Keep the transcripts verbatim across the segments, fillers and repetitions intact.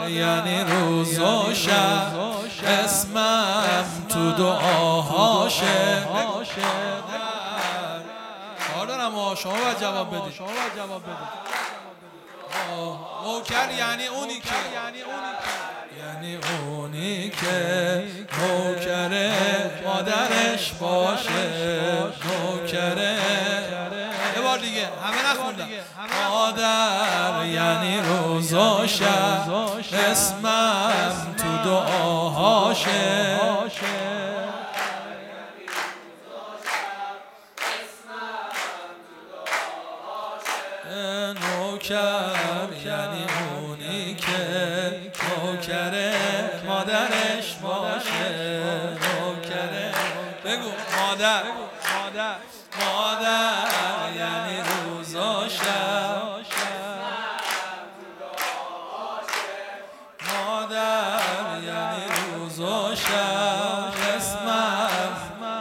یعنی روز و شب اسمم تو دعاهاشه. کار دارم شما باید جواب بدید. نوکر یعنی اونی که یعنی اونی که نوکر مادرش باشه. نوکر یه بار دیگه همه نخوندم. مادر یعنی روز و شب اسمم تو دعاهاشه. نوکر یعنی اونی که نوکر مادرش باشه. نوکر بگو مادر مادر یعنی روز و شب مادر یعنی روز و شب اسمم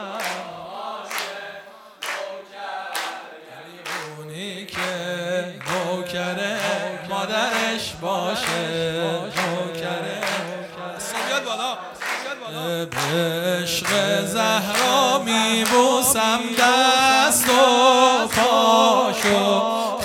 یعنی اونی که نوکر مادرش باشه. نوکر بیاد بالا به عشق زهرا میبوسم دست و پاشو.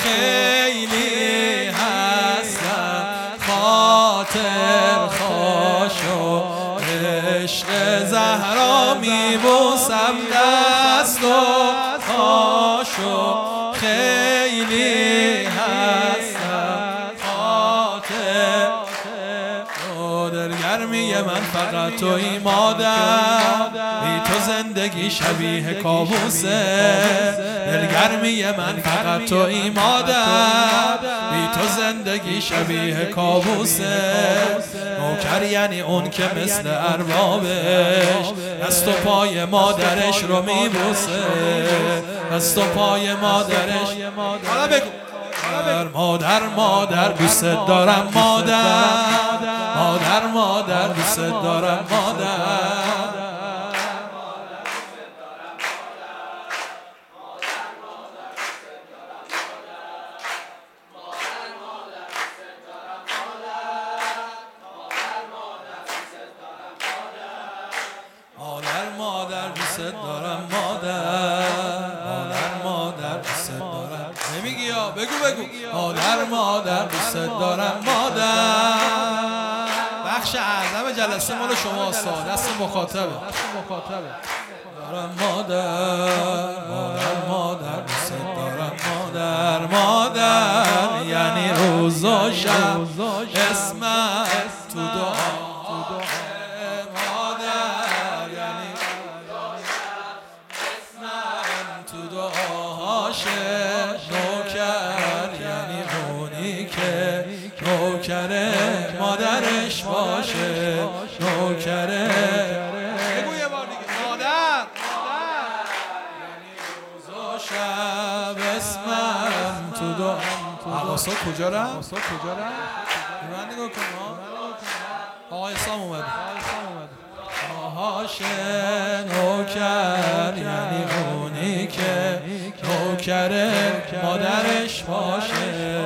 خیلی هستم خاطر خوشو. عشق زهرا میبوسم دست و پاشو. خیلی هستم خاطر دلگرمی من فقط توی مادر. بی تو زندگی شبیه کابوسه. دلگرمی من فقط توی مادر. بی تو زندگی شبیه کابوسه. نوکر یعنی اون که مثل اربابش دست و پای مادرش رو میبوسه. دست و پای مادرش. حالا بگو مادر مادر دوست دارم مادر. مادر مادر دوست دارم مادر. مادر مادر دوست دارم مادر. مادر مادر دوست دارم. نمیگی یا بگو بگو مادر مادر دوست دارم مادر. بخش اعظم جلسه مال شما استاد. دست مخاطبه دارم مادر. مادر مادر دوست دارم مادر. مادر یعنی روز و شب اسمم تو دعا. نوکر یعنی اونی که نوکر مادرش باشه. نوکر بگو یه بار دیگه مادر یعنی روز و شب اسمم تو دو. حواسا کجا رم؟ من نگاه کن آقای سام اومد. نوکر یعنی اونی که نوکر مادرش باشه.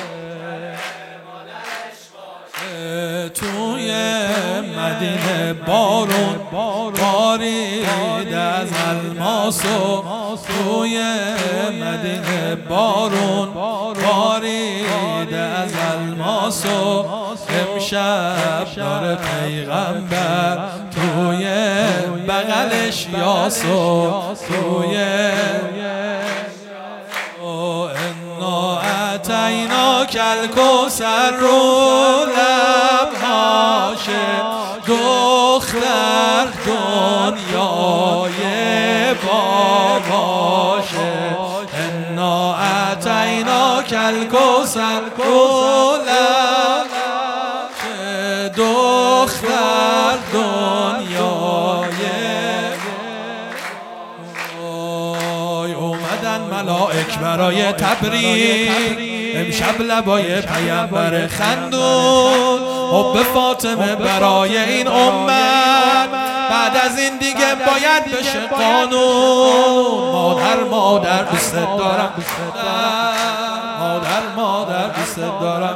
توی مدینه بارون بارید از الماس و توی مدینه بارون بارید از الماس و امشب داره پیغمبر توی بغلش یاسو. توی انا اتینا کل کوثر رو لبهاشه. دختر دنیای باباشه. انا اتینا کل کوثر رو لبهاشه. دختر دنیای اومدن ملائک برای تبریک. امشب لبای پیامبر خندون. حب فاطمه برای این امت بعد از این دیگه باید بشه قانون. مادر مادر دوست دارم مادر مادر مادر دوست دارم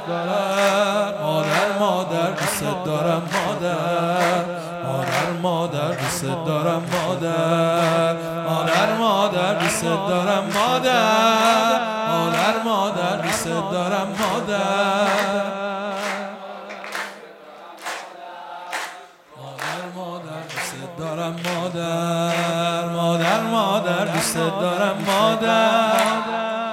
مادر مادر دوست دارم مادر مادر مادر دوست دارم مادر مادر مادر دوست دارم مادر مادر مادر دوست دارم مادر دارم مادر مادر مادر دوست دارم مادر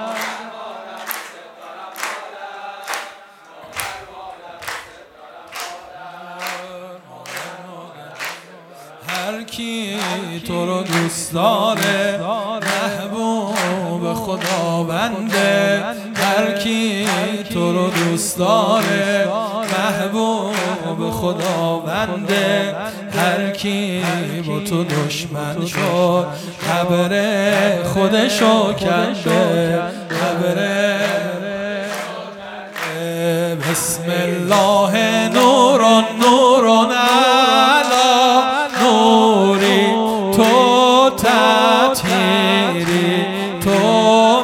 هر کی تو رو دوست داره محبوب خداونده هر کی تو رو دوست داره محبوب خداونده هر کی با تو دشمن شد قبر خودشو کنده قبر بسم الله نورون نورون علی نوری تو تطهیری تو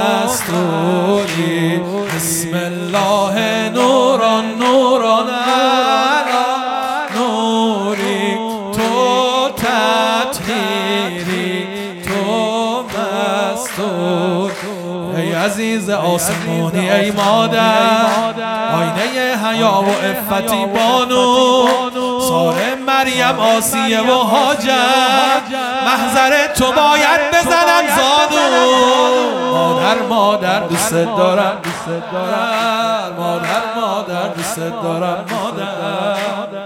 مستوری بسم الله نورون نورون علی نوری تو تطهیری تو مستوری ای عزیز آسمانی ای مادر آینه حیا و عفتی بانو ساره مریم آسیه و هاجر محضر تو باید بزنم زانو مادر مادر دوست دارم دوست دارم مادر مادر دوست دارم مادر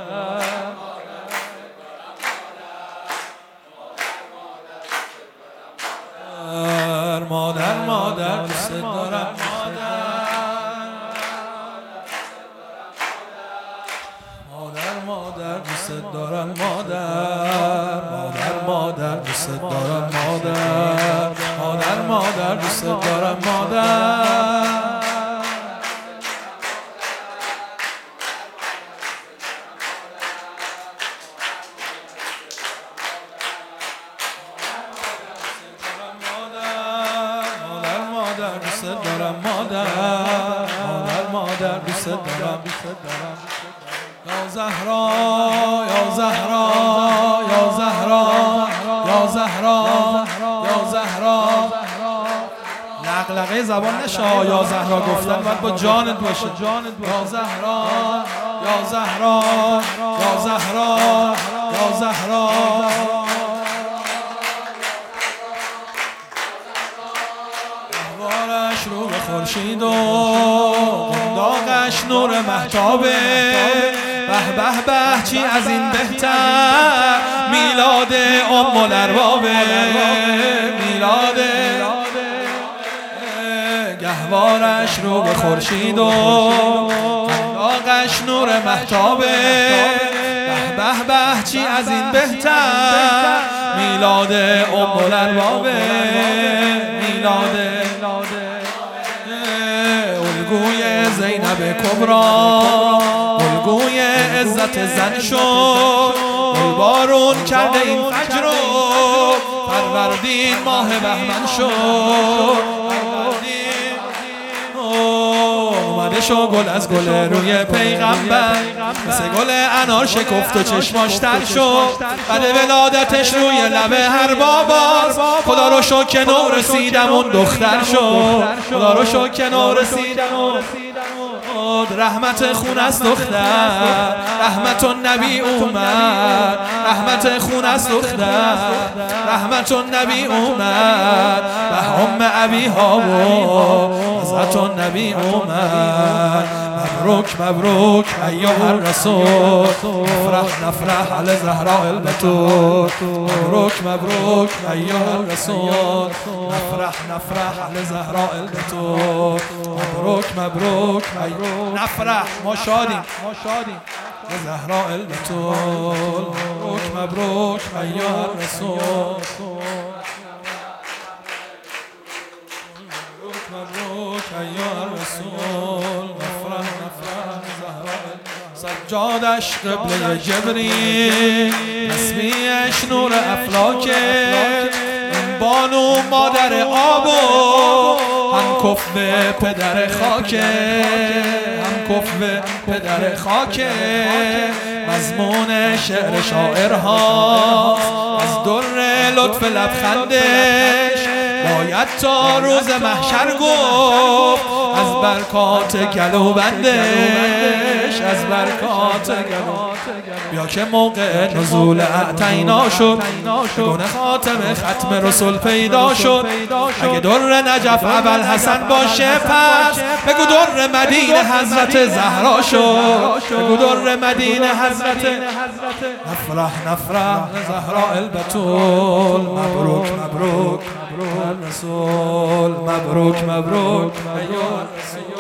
مادر مادر دوست دارم مادر مادر دوست دارم مادر مادر مادر دوست دارم مادر مادر مادر دوست دارم مادر دوست دارم مادر مادر مادر دوست دارم یا زهرا یا زهرا یا زهرا یا زهرا یا زهرا لغلقه زبان نشه یا زهرا گفتن باید با جانت باشه یا زهرا یا زهرا یا زهرا یا زهرا رو به خورشید و داغش نور مهتابه به به به چی از این بهتر میلاد ام الاربابه میلاد گهوارش رو به خورشید و داغش نور مهتابه به به به چی از این بهتر میلاد ام الاربابه میلاد الگوی زینب کبرا الگوی عزت زن شد بارون کرده این فجر رو فروردین ماه بهمن شد اومده شو گل از گل روی پیغمبر مثل گل انار شکفت و چشماش تر شد بعد ولادتش روی لبه هر باباست خدا رو شو که نو رسیدم اون دختر شد خدا رو شو که نو رسیدم رحمت خون از دختر رحمت النبی اومد رحمت خون از دختر رحمت النبی اومد به ام ابی ها و حضرت النبی اومد مبروک مبروک ایها الرسول نفرح نفرح علی زهراء البتول مبروک مبروک ایها الرسول نفرح نفرح علی زهراء البتول مبروک مبروک نفرح ما شادیم ما شادیم زهراء البتول مبروک مبروک ایها الرسول مبروک ایها الرسول نفرح نفرح زهراء سجادش قبله جبریل اسمیش نور افلاکه این بانو مادر آب و هم کفو پدر خاکه، هم کفو پدر خاکه. مضمون شعر شاعرها از در لطف لبخندش باید تا روز محشر گفت از برکات گلوبندش، از برکات گلو. بیا که موقع نزول اعطینا شد، گونه خاتم ختم رسول پیدا شد. اگه در نجف ابوالحسن باشه پس بگو در مدینه حضرت زهرا شد، بگو در مدینه حضرت. نفرح نفرح زهراء البتول، مبروک مبروک رسول، مبروک مبروک ایوه رسول.